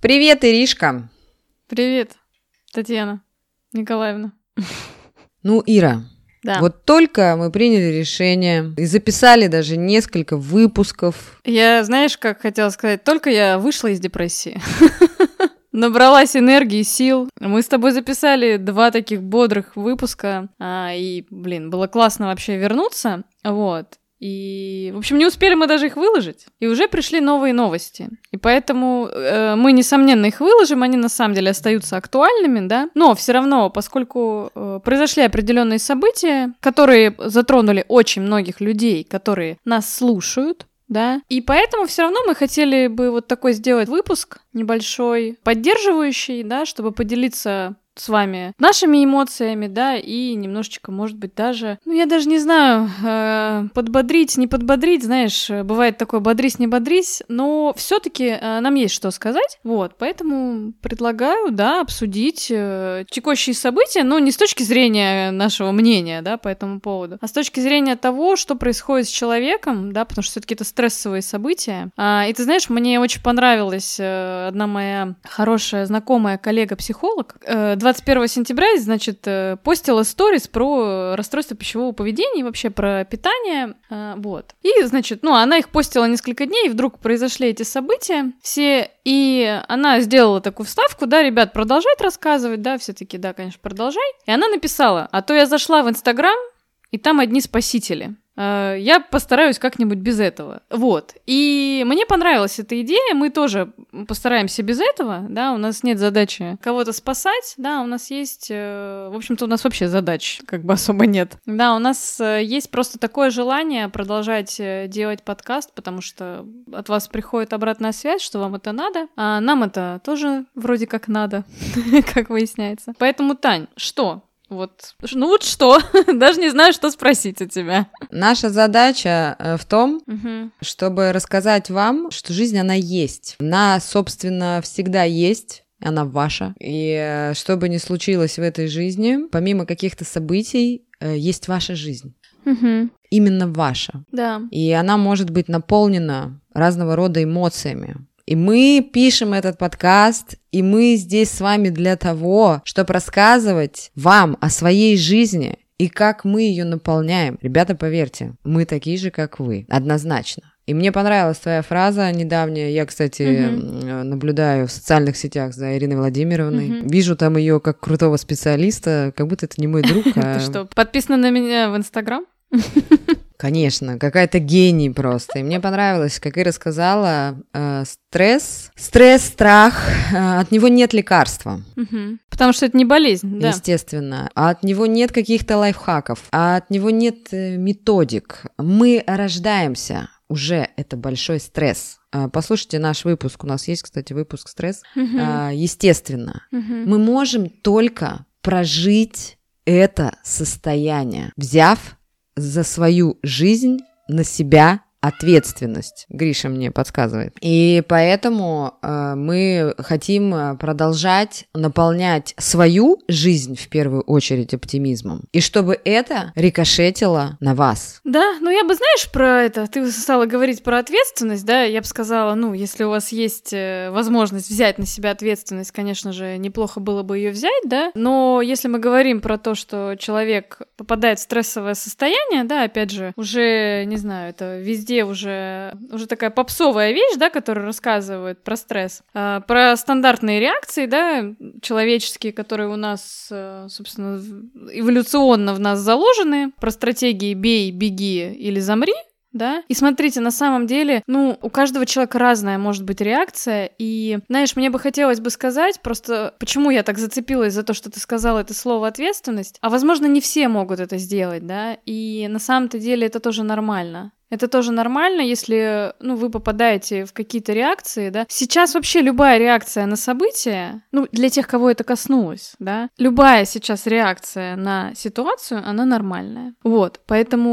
Привет, Иришка. Привет, Татьяна Николаевна. Ну, Ира, Да. вот только мы приняли решение и записали даже несколько выпусков. Я, знаешь, как хотела сказать, только я вышла из депрессии. Набралась энергии, сил. Мы с тобой записали 2 таких бодрых выпуска. И, было классно вообще вернуться. Вот. И, в общем, не успели мы даже их выложить, и уже пришли новые новости. И поэтому мы, несомненно, их выложим, они на самом деле остаются актуальными, да. Но все равно, поскольку произошли определенные события, которые затронули очень многих людей, которые нас слушают, да, и поэтому все равно мы хотели бы вот такой сделать выпуск небольшой, поддерживающий, да, чтобы поделиться с вами нашими эмоциями, да, и немножечко, может быть, даже, я даже не знаю, подбодрить, не подбодрить, знаешь, бывает такое бодрись, не бодрись, но все-таки нам есть что сказать, вот, поэтому предлагаю, да, обсудить текущие события, но не с точки зрения нашего мнения, да, по этому поводу, а с точки зрения того, что происходит с человеком, да, потому что все-таки это стрессовые события, и ты знаешь, мне очень понравилась одна моя хорошая знакомая коллега-психолог, 21 сентября, значит, постила сторис про расстройство пищевого поведения и вообще про питание, вот. И, значит, она их постила несколько дней, и вдруг произошли эти события все, и она сделала такую вставку, да, ребят, продолжать рассказывать, да, все таки да, конечно, продолжай. И она написала, а то я зашла в Инстаграм, и там одни спасители. Я постараюсь как-нибудь без этого. Вот. И мне понравилась эта идея, мы тоже постараемся без этого, да, у нас нет задачи кого-то спасать, да, у нас есть, в общем-то, у нас вообще задач как бы особо нет. Да, у нас есть просто такое желание продолжать делать подкаст, потому что от вас приходит обратная связь, что вам это надо, а нам это тоже вроде как надо, как выясняется. Поэтому, Тань, что? Вот что? Даже не знаю, что спросить у тебя. Наша задача в том, чтобы рассказать вам, что жизнь, она есть. Она, собственно, всегда есть. Она ваша. И что бы ни случилось в этой жизни, помимо каких-то событий, есть ваша жизнь. Именно ваша. Да. И она может быть наполнена разного рода эмоциями. И мы пишем этот подкаст, и мы здесь с вами для того, чтобы рассказывать вам о своей жизни и как мы ее наполняем. Ребята, поверьте, мы такие же, как вы, однозначно. И мне понравилась твоя фраза недавняя. Я, кстати, наблюдаю в социальных сетях за Ириной Владимировной. Вижу там ее как крутого специалиста, как будто это не мой друг. Ты что, подписана на меня в Инстаграм? Конечно, какая-то гений просто. И мне понравилось, как Ира сказала, стресс, страх, от него нет лекарства. Потому что это не болезнь, да. Естественно. А от него нет каких-то лайфхаков, а от него нет методик. Мы рождаемся, уже это большой стресс. Послушайте наш выпуск, у нас есть, кстати, выпуск «Стресс». Естественно. Мы можем только прожить это состояние, взяв за свою жизнь на себя ответственность. Гриша мне подсказывает. И поэтому мы хотим продолжать наполнять свою жизнь, в первую очередь, оптимизмом. И чтобы это рикошетило на вас. Да, я бы, знаешь, про это, ты стала говорить про ответственность, да, я бы сказала, если у вас есть возможность взять на себя ответственность, конечно же, неплохо было бы ее взять, да, но если мы говорим про то, что человек попадает в стрессовое состояние, да, опять же, уже, не знаю, это везде уже такая попсовая вещь, да, которая рассказывает про стресс, про стандартные реакции, да, человеческие, которые у нас, собственно, эволюционно в нас заложены, про стратегии «бей, беги или замри», да, и смотрите, на самом деле, у каждого человека разная может быть реакция, и, знаешь, мне бы хотелось бы сказать, просто почему я так зацепилась за то, что ты сказала это слово «ответственность», а, возможно, не все могут это сделать, да, и на самом-то деле это тоже нормально. Это тоже нормально, если, вы попадаете в какие-то реакции, да. Сейчас вообще любая реакция на события, для тех, кого это коснулось, да, любая сейчас реакция на ситуацию, она нормальная. Вот, поэтому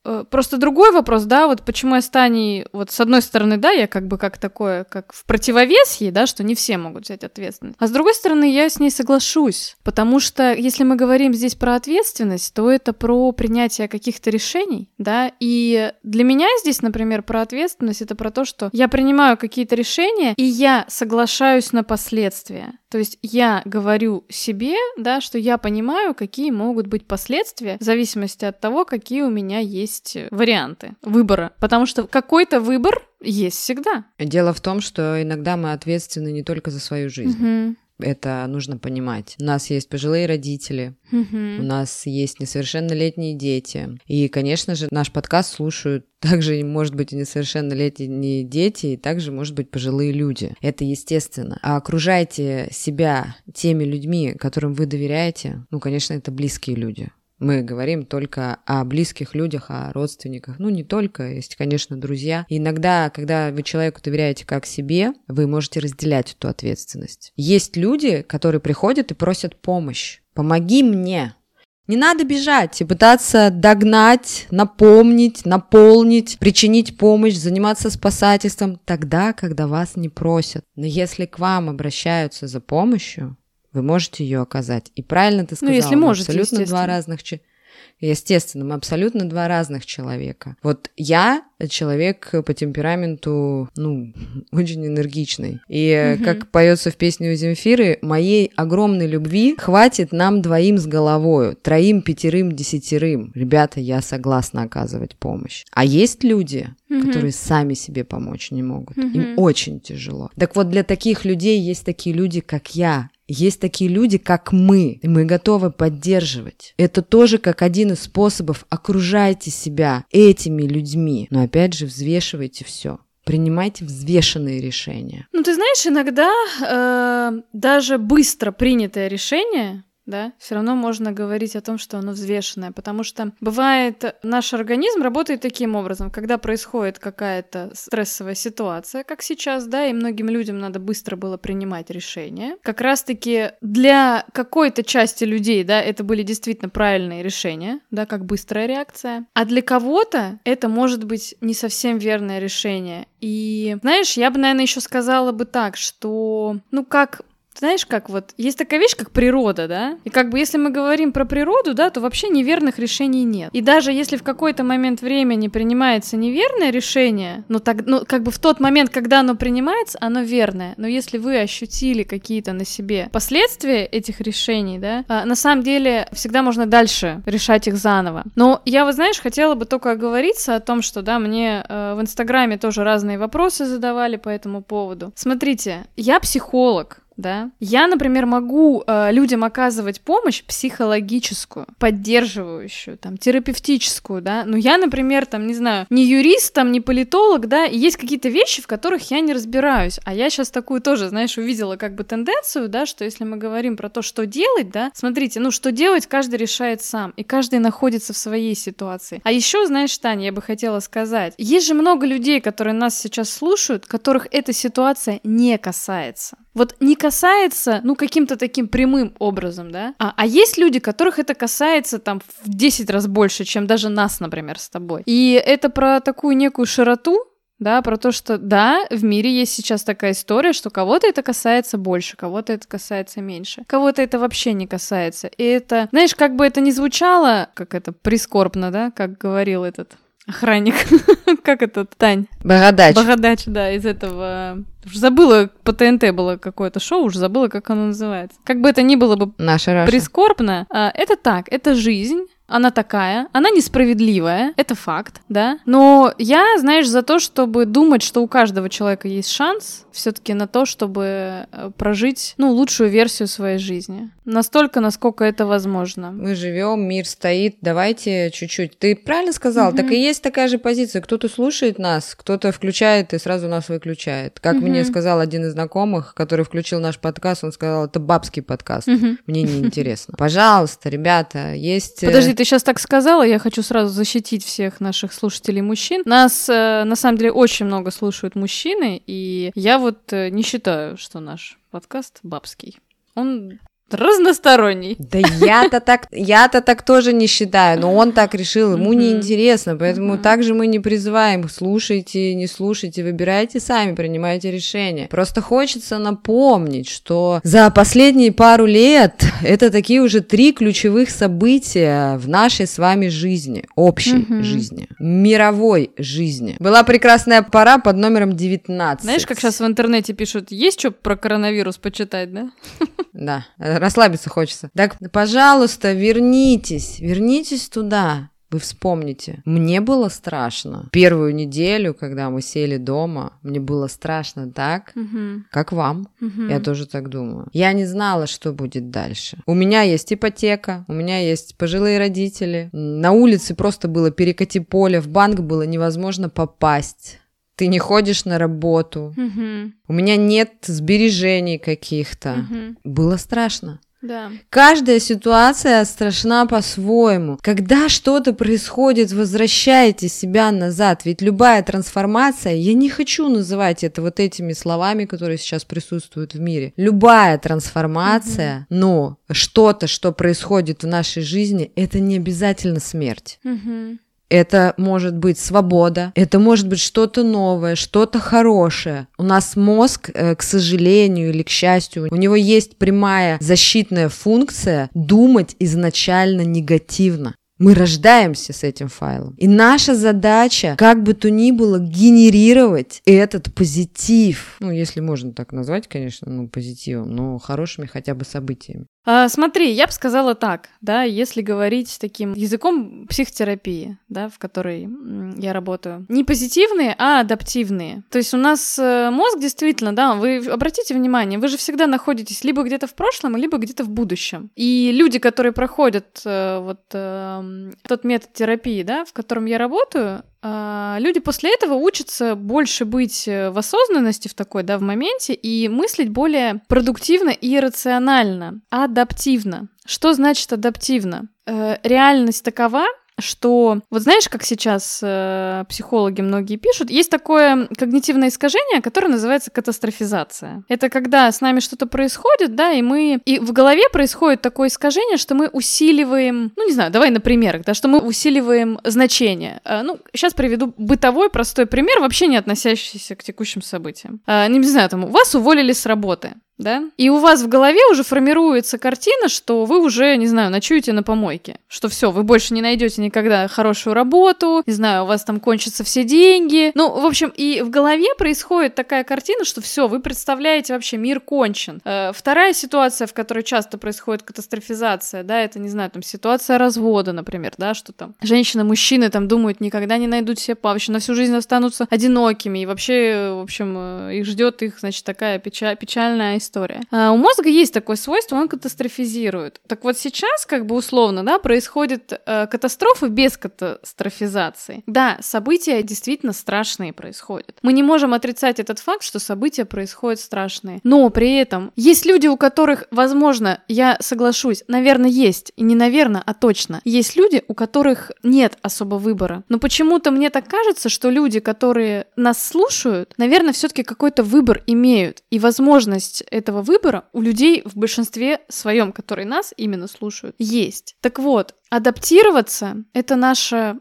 просто другой вопрос, да, вот почему я с Таней, вот с одной стороны, да, я как бы как такое, как в противовес ей, да, что не все могут взять ответственность, а с другой стороны, я с ней соглашусь, потому что если мы говорим здесь про ответственность, то это про принятие каких-то решений, да, и для меня здесь, например, про ответственность, это про то, что я принимаю какие-то решения, и я соглашаюсь на последствия. То есть я говорю себе, да, что я понимаю, какие могут быть последствия в зависимости от того, какие у меня есть варианты выбора. Потому что какой-то выбор есть всегда. Дело в том, что иногда мы ответственны не только за свою жизнь. Угу. Это нужно понимать. У нас есть пожилые родители, у нас есть несовершеннолетние дети. И, конечно же, наш подкаст слушают также, может быть, и несовершеннолетние дети, и также, может быть, пожилые люди. Это естественно. А окружайте себя теми людьми, которым вы доверяете. Ну, конечно, это близкие люди. Мы говорим только о близких людях, о родственниках. Ну, не только, есть, конечно, друзья. И иногда, когда вы человеку доверяете как себе, вы можете разделять эту ответственность. Есть люди, которые приходят и просят помощь. «Помоги мне». Не надо бежать и пытаться догнать, напомнить, наполнить, причинить помощь, заниматься спасательством тогда, когда вас не просят. Но если к вам обращаются за помощью, вы можете ее оказать. И правильно ты сказала, если можете, абсолютно два разных человека. Естественно, мы абсолютно два разных человека. Вот я человек по темпераменту, очень энергичный. И как поется в песне у Земфиры, моей огромной любви хватит нам двоим с головою, 3, 5, 10. Ребята, я согласна оказывать помощь. А есть люди, которые сами себе помочь не могут. Им очень тяжело. Так вот, для таких людей есть такие люди, как я. Есть такие люди, как мы, и мы готовы поддерживать. Это тоже как один из способов. Окружайте себя этими людьми. Но опять же, взвешивайте все. Принимайте взвешенные решения. Ну, ты знаешь, иногда даже быстро принятое решение, да, все равно можно говорить о том, что оно взвешенное, потому что бывает, наш организм работает таким образом, когда происходит какая-то стрессовая ситуация, как сейчас, да, и многим людям надо быстро было принимать решения. Как раз-таки для какой-то части людей, да, это были действительно правильные решения, да, как быстрая реакция, а для кого-то это может быть не совсем верное решение. И, знаешь, я бы, наверное, еще сказала бы так, что, знаешь, как вот, есть такая вещь, как природа, да, и как бы если мы говорим про природу, да, то вообще неверных решений нет. И даже если в какой-то момент времени принимается неверное решение, как бы в тот момент, когда оно принимается, оно верное. Но если вы ощутили какие-то на себе последствия этих решений, да, на самом деле всегда можно дальше решать их заново. Но я, вот знаешь, хотела бы только оговориться о том, что, да, мне в Инстаграме тоже разные вопросы задавали по этому поводу. Смотрите, я психолог. Да? Я, например, могу людям оказывать помощь психологическую, поддерживающую, там, терапевтическую, да, но я, например, там, не знаю, не юрист, там, не политолог, да, и есть какие-то вещи, в которых я не разбираюсь, а я сейчас такую тоже, знаешь, увидела как бы тенденцию, да, что если мы говорим про то, что делать, да, смотрите, что делать, каждый решает сам, и каждый находится в своей ситуации. А еще, знаешь, Таня, я бы хотела сказать, есть же много людей, которые нас сейчас слушают, которых эта ситуация не касается. Вот не касается, каким-то таким прямым образом, да? А есть люди, которых это касается там в 10 раз больше, чем даже нас, например, с тобой. И это про такую некую широту, да, про то, что, да, в мире есть сейчас такая история, что кого-то это касается больше, кого-то это касается меньше, кого-то это вообще не касается. И это, знаешь, как бы это ни звучало, как это прискорбно, да, как говорил этот охранник. Как это, Тань? Бородач. Бородач, да, из этого... Уже забыла, по ТНТ было какое-то шоу, уже забыла, как оно называется. Как бы это ни было бы прискорбно, это так, это жизнь. Она такая, она несправедливая, это факт, да. Но я, знаешь, за то, чтобы думать, что у каждого человека есть шанс все-таки на то, чтобы прожить, лучшую версию своей жизни. Настолько, насколько это возможно. Мы живем, мир стоит, давайте чуть-чуть. Ты правильно сказал, так и есть такая же позиция. Кто-то слушает нас, кто-то включает и сразу нас выключает. Как мне сказал один из знакомых, который включил наш подкаст, он сказал, это бабский подкаст, мне неинтересно. Пожалуйста, ребята, есть... Подожди, ты сейчас так сказала, я хочу сразу защитить всех наших слушателей мужчин. Нас, на самом деле, очень много слушают мужчины, и я вот не считаю, что наш подкаст бабский. Он разносторонний. Да я-то так тоже не считаю, но он так решил, ему неинтересно, поэтому также мы не призываем, слушайте, не слушайте, выбирайте сами, принимайте решения. Просто хочется напомнить, что за последние пару лет это такие уже 3 ключевых события в нашей с вами жизни, общей жизни, мировой жизни. Была прекрасная пора под номером 19. Знаешь, как сейчас в интернете пишут, есть что про коронавирус почитать, да? Да, расслабиться хочется. Так, пожалуйста, вернитесь туда. Вы вспомните. Мне было страшно. Первую неделю, когда мы сели дома, мне было страшно так, как вам. Я тоже так думаю. Я не знала, что будет дальше. У меня есть ипотека, у меня есть пожилые родители. На улице просто было перекати поле, в банк было невозможно попасть. Ты не ходишь на работу. У меня нет сбережений каких-то. Было страшно. Да. Каждая ситуация страшна по-своему. Когда что-то происходит, возвращайте себя назад. Ведь любая трансформация, я не хочу называть это вот этими словами, которые сейчас присутствуют в мире. Любая трансформация, но что-то, что происходит в нашей жизни, это не обязательно смерть. Это может быть свобода, это может быть что-то новое, что-то хорошее. У нас мозг, к сожалению или к счастью, у него есть прямая защитная функция думать изначально негативно. Мы рождаемся с этим файлом. И наша задача, как бы то ни было, генерировать этот позитив. Ну, если можно так назвать, конечно, позитивом, но хорошими хотя бы событиями. Смотри, я бы сказала так, да, если говорить таким языком психотерапии, да, в которой я работаю. Не позитивные, а адаптивные. То есть у нас мозг действительно, да, вы обратите внимание, вы же всегда находитесь либо где-то в прошлом, либо где-то в будущем. И люди, которые проходят тот метод терапии, да, в котором я работаю, люди после этого учатся больше быть в осознанности в такой, да, в моменте и мыслить более продуктивно и рационально, адаптивно. Что значит адаптивно? Реальность такова, что, вот знаешь, как сейчас психологи многие пишут, есть такое когнитивное искажение, которое называется катастрофизация. Это когда с нами что-то происходит, да, и в голове происходит такое искажение, что мы усиливаем, ну, не знаю, давай на примерах, да, что мы усиливаем значение. Сейчас приведу бытовой простой пример, вообще не относящийся к текущим событиям. Не знаю, там, вас уволили с работы. Да? И у вас в голове уже формируется картина, что вы уже, не знаю, ночуете на помойке, что все, вы больше не найдете никогда хорошую работу, не знаю, у вас там кончатся все деньги. Ну, в общем, и в голове происходит такая картина, что все, вы представляете вообще, мир кончен. Вторая ситуация, в которой часто происходит катастрофизация, да, это, не знаю, там ситуация развода, например, да, что там женщины, мужчины там думают, никогда не найдут себе вообще на всю жизнь останутся одинокими, и вообще, в общем, их ждет значит, такая печальная история. У мозга есть такое свойство, он катастрофизирует. Так вот сейчас, как бы условно, да, происходит катастрофа без катастрофизации. Да, события действительно страшные происходят. Мы не можем отрицать этот факт, что события происходят страшные. Но при этом есть люди, у которых, возможно, я соглашусь, наверное, есть, и не наверное, а точно, есть люди, у которых нет особо выбора. Но почему-то мне так кажется, что люди, которые нас слушают, наверное, все-таки какой-то выбор имеют. И возможность этого выбора у людей в большинстве своем, которые нас именно слушают, есть. Так вот, адаптироваться — это наше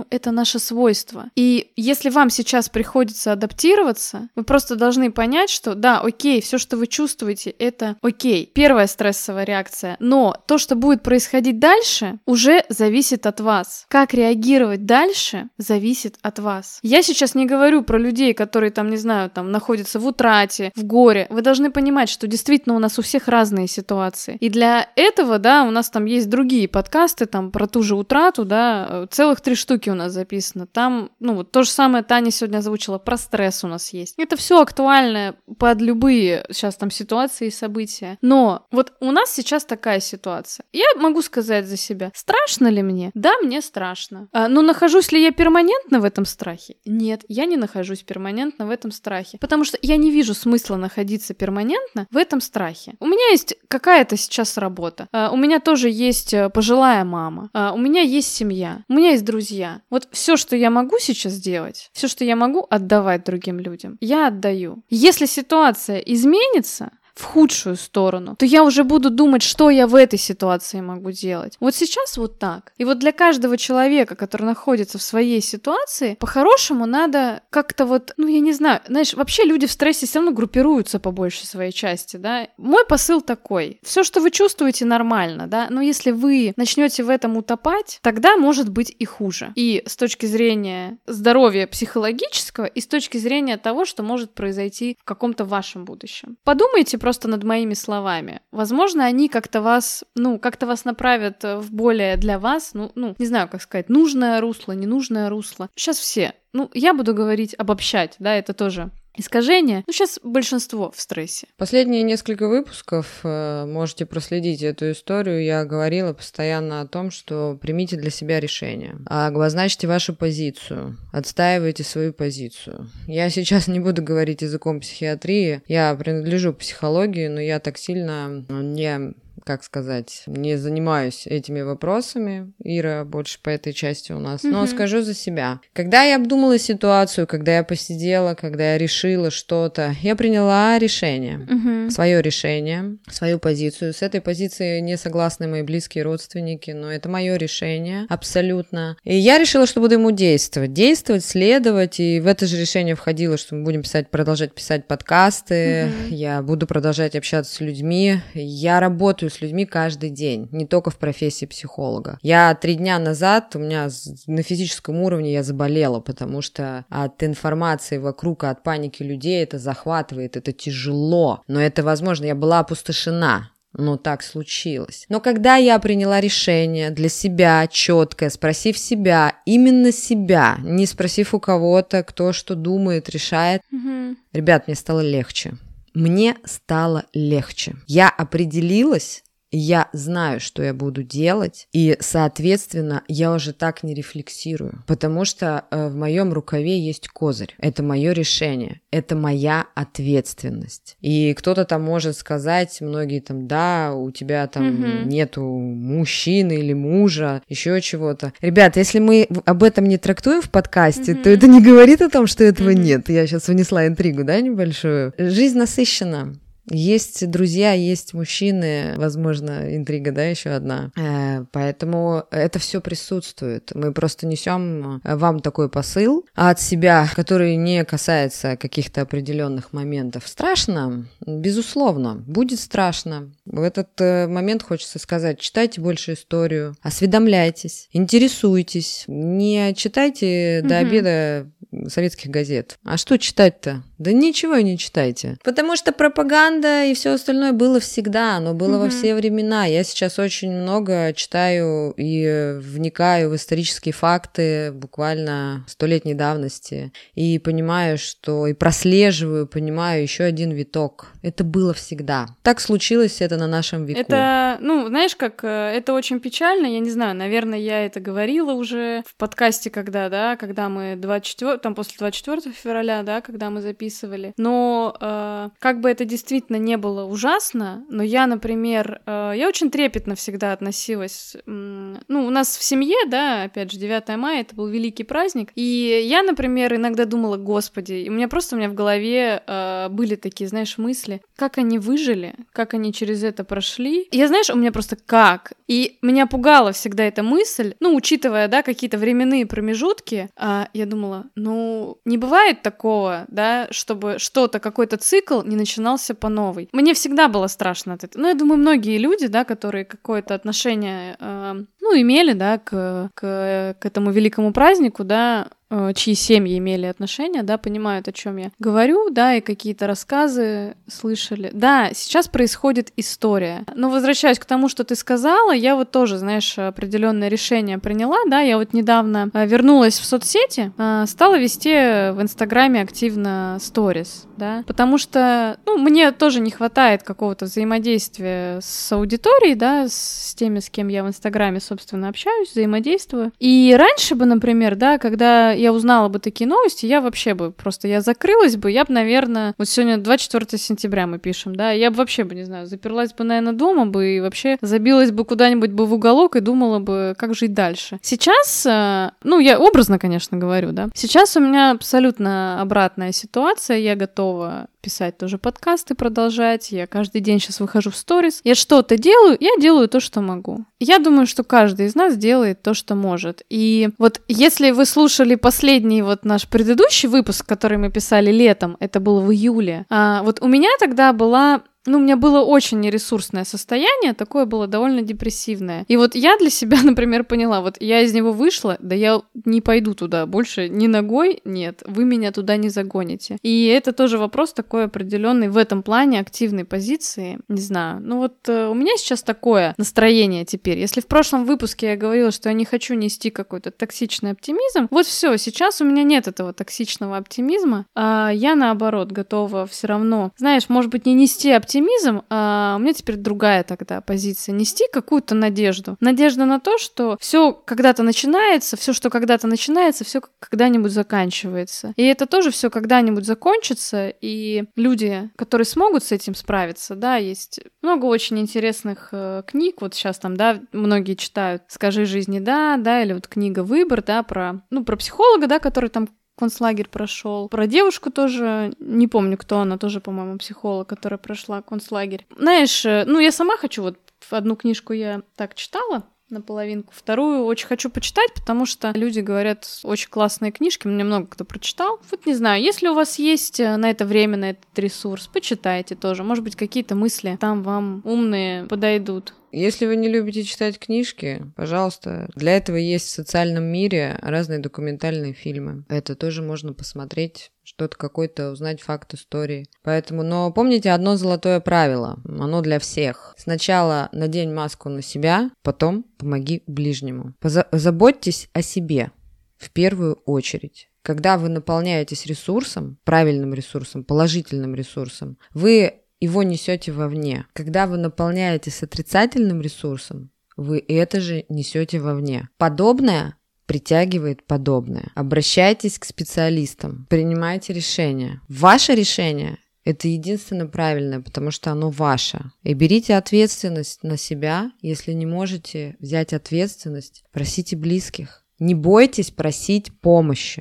свойство. И если вам сейчас приходится адаптироваться, вы просто должны понять, что да, окей, все, что вы чувствуете, это окей. Первая стрессовая реакция. Но то, что будет происходить дальше, уже зависит от вас. Как реагировать дальше, зависит от вас. Я сейчас не говорю про людей, которые там, не знаю, там находятся в утрате, в горе. Вы должны понимать, что действительно у нас у всех разные ситуации. И для этого, да, у нас там есть другие подкасты, там про ту же утрату, да, целых 3 штуки у нас записано. Там, вот то же самое Таня сегодня озвучила, про стресс у нас есть. Это все актуально под любые сейчас там ситуации и события. Но вот у нас сейчас такая ситуация. Я могу сказать за себя, страшно ли мне? Да, мне страшно. Но нахожусь ли я перманентно в этом страхе? Нет, я не нахожусь перманентно в этом страхе. Потому что я не вижу смысла находиться перманентно в этом страхе. У меня есть какая-то сейчас работа. У меня тоже есть пожилая мама. У меня есть семья. У меня есть друзья. Вот все, что я могу сейчас делать, все, что я могу отдавать другим людям, я отдаю. Если ситуация изменится, в худшую сторону, то я уже буду думать, что я в этой ситуации могу делать. Вот сейчас вот так. И вот для каждого человека, который находится в своей ситуации, по-хорошему надо как-то вот, ну, я не знаю, знаешь, вообще люди в стрессе все равно группируются по большей своей части, да. Мой посыл такой: все, что вы чувствуете, нормально, да, но если вы начнете в этом утопать, тогда может быть и хуже. И с точки зрения здоровья психологического, и с точки зрения того, что может произойти в каком-то вашем будущем. Подумайте просто над моими словами. Возможно, они как-то вас направят в более для вас, не знаю, как сказать, нужное русло, ненужное русло. Сейчас все. Я буду говорить, обобщать, да, это тоже искажение. Сейчас большинство в стрессе. Последние несколько выпусков можете проследить эту историю. Я говорила постоянно о том, что примите для себя решение. Обозначьте вашу позицию. Отстаивайте свою позицию. Я сейчас не буду говорить языком психиатрии. Я принадлежу к психологии, но я так сильно не занимаюсь этими вопросами. Ира больше по этой части у нас. Но скажу за себя. Когда я обдумала ситуацию, когда я посидела, когда я решила что-то, я приняла решение. Свое решение, свою позицию. С этой позицией не согласны мои близкие родственники, но это мое решение абсолютно. И я решила, что буду ему действовать, следовать. И в это же решение входило, что мы будем продолжать писать подкасты. Я буду продолжать общаться с людьми. Я работаю с людьми каждый день, не только в профессии психолога. 3 дня назад у меня на физическом уровне я заболела, потому что от информации вокруг, от паники людей это захватывает, это тяжело, но это возможно, я была опустошена. Но так случилось. Но когда я приняла решение для себя четкое, спросив себя, именно себя, не спросив у кого-то, кто что думает, решает, ребят, мне стало легче. Мне стало легче. Я определилась, я знаю, что я буду делать, и, соответственно, я уже так не рефлексирую, потому что в моем рукаве есть козырь. Это мое решение, это моя ответственность. И кто-то там может сказать, многие там, да, у тебя там нету мужчины или мужа, еще чего-то. Ребят, если мы об этом не трактуем в подкасте, то это не говорит о том, что этого нет. Я сейчас внесла интригу, да, небольшую. Жизнь насыщена. Есть друзья, есть мужчины, возможно, интрига, да, еще одна. Поэтому это все присутствует. Мы просто несем вам такой посыл от себя, который не касается каких-то определенных моментов. Страшно? Безусловно, будет страшно. В этот момент хочется сказать: читайте больше историю, осведомляйтесь, интересуйтесь, не читайте до обеда советских газет. А что читать-то? Да ничего не читайте. Потому что пропаганда и все остальное было всегда, оно было во все времена. Я сейчас очень много читаю и вникаю в исторические факты буквально 100-летней давности и понимаю, что и прослеживаю, понимаю еще один виток. Это было всегда. Так случилось это на нашем веку. Это, знаешь, как это очень печально, я не знаю, наверное, я это говорила уже в подкасте, когда мы после 24 февраля, да, когда мы записывали. Но как бы это действительно не было ужасно, но я, например, я очень трепетно всегда относилась. У нас в семье, да, опять же, 9 мая, это был великий праздник, и я, например, иногда думала: Господи, и у меня в голове были такие, знаешь, мысли, как они выжили, как они через это прошли. И я, знаешь, у меня просто как? И меня пугала всегда эта мысль, учитывая, да, какие-то временные промежутки, я думала, не бывает такого, да, чтобы какой-то цикл не начинался по новой. Мне всегда было страшно от этого. Я думаю, многие люди, да, которые какое-то отношение, имели, да, к этому великому празднику, да, чьи семьи имели отношения, да, понимают, о чем я говорю, да, и какие-то рассказы слышали. Да, сейчас происходит история. Но возвращаясь к тому, что ты сказала, я вот тоже, знаешь, определенное решение приняла, да, я вот недавно вернулась в соцсети, стала вести в Инстаграме активно сторис, да, потому что, мне тоже не хватает какого-то взаимодействия с аудиторией, да, с теми, с кем я в Инстаграме, собственно, общаюсь, взаимодействую. И раньше бы, например, да, когда я узнала бы такие новости, я вообще бы просто, я закрылась бы, я бы, наверное, вот сегодня 24 сентября мы пишем, да, я бы вообще бы, не знаю, заперлась бы, наверное, дома бы и вообще забилась бы куда-нибудь бы в уголок и думала бы, как жить дальше. Сейчас, я образно, конечно, говорю, да, сейчас у меня абсолютно обратная ситуация, я готова писать тоже подкасты, продолжать. Я каждый день сейчас выхожу в сторис. Я что-то делаю, я делаю то, что могу. Я думаю, что каждый из нас делает то, что может. И вот если вы слушали последний вот наш предыдущий выпуск, который мы писали летом, это был в июле, вот у меня тогда была... у меня было очень нересурсное состояние, такое было довольно депрессивное. И вот я для себя, например, поняла, вот я из него вышла, да я не пойду туда больше ни ногой, нет, вы меня туда не загоните. И это тоже вопрос такой определенный в этом плане активной позиции, не знаю. У меня сейчас такое настроение теперь. Если в прошлом выпуске я говорила, что я не хочу нести какой-то токсичный оптимизм, вот все, сейчас у меня нет этого токсичного оптимизма, а я наоборот готова все равно, знаешь, может быть, не нести оптимизм, а у меня теперь другая тогда позиция. Нести какую-то надежду. Надежда на то, что все когда-то начинается, все, что когда-то начинается, все когда-нибудь заканчивается. И это тоже все когда-нибудь закончится, и люди, которые смогут с этим справиться, да, есть много очень интересных книг, вот сейчас там, да, многие читают «Скажи жизни да», или вот книга «Выбор», да, про психолога, да, который там концлагерь прошел. Про девушку тоже, не помню, кто она, тоже, по-моему, психолог, которая прошла концлагерь. Знаешь, я сама хочу, вот одну книжку я так читала, наполовинку, вторую очень хочу почитать, потому что люди говорят, очень классные книжки, мне много кто прочитал. Вот не знаю, если у вас есть на это время, на этот ресурс, почитайте тоже. Может быть, какие-то мысли там вам умные подойдут. Если вы не любите читать книжки, пожалуйста, для этого есть в социальном мире разные документальные фильмы. Это тоже можно посмотреть, что-то какой-то узнать факт истории. Поэтому, но помните одно золотое правило, оно для всех. Сначала надень маску на себя, потом помоги ближнему. Заботьтесь о себе в первую очередь. Когда вы наполняетесь ресурсом, правильным ресурсом, положительным ресурсом, вы его несете вовне. Когда вы наполняетесь отрицательным ресурсом, вы это же несете вовне. Подобное притягивает подобное. Обращайтесь к специалистам, принимайте решения. Ваше решение – это единственно правильное, потому что оно ваше. И берите ответственность на себя. Если не можете взять ответственность, просите близких. Не бойтесь просить помощи.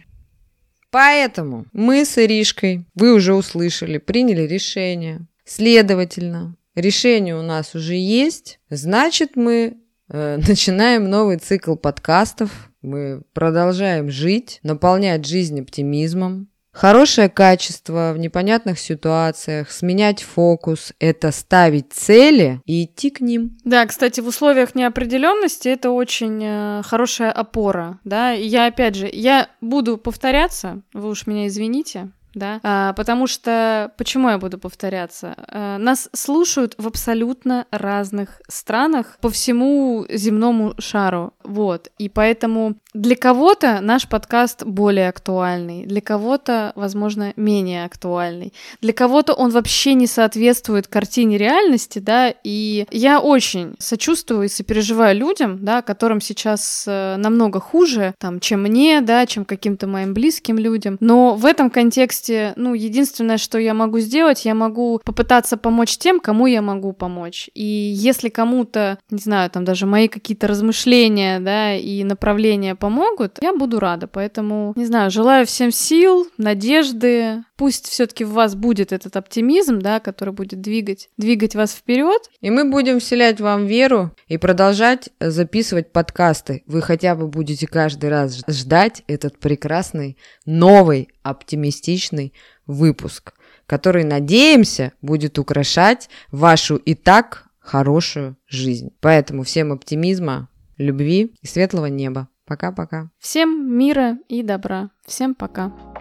Поэтому мы с Иришкой, вы уже услышали, приняли решение. Следовательно, решение у нас уже есть, значит, мы начинаем новый цикл подкастов, мы продолжаем жить, наполнять жизнь оптимизмом. Хорошее качество в непонятных ситуациях, сменять фокус – это ставить цели и идти к ним. Да, кстати, в условиях неопределенности это очень хорошая опора, да, и я буду повторяться, вы уж меня извините, да, потому что, почему я буду повторяться? Нас слушают в абсолютно разных странах по всему земному шару, вот, и поэтому для кого-то наш подкаст более актуальный, для кого-то, возможно, менее актуальный, для кого-то он вообще не соответствует картине реальности, да, и я очень сочувствую и сопереживаю людям, да, которым сейчас намного хуже, там, чем мне, да, чем каким-то моим близким людям, но в этом контексте, единственное, что я могу сделать, я могу попытаться помочь тем, кому я могу помочь, и если кому-то, не знаю, там, даже мои какие-то размышления, да, и направления помогут, я буду рада. Поэтому, не знаю, желаю всем сил, надежды. Пусть все-таки в вас будет этот оптимизм, да, который будет двигать вас вперед. И мы будем вселять вам веру и продолжать записывать подкасты. Вы хотя бы будете каждый раз ждать этот прекрасный, новый, оптимистичный выпуск, который, надеемся, будет украшать вашу и так хорошую жизнь. Поэтому всем оптимизма, любви и светлого неба. Пока-пока. Всем мира и добра. Всем пока.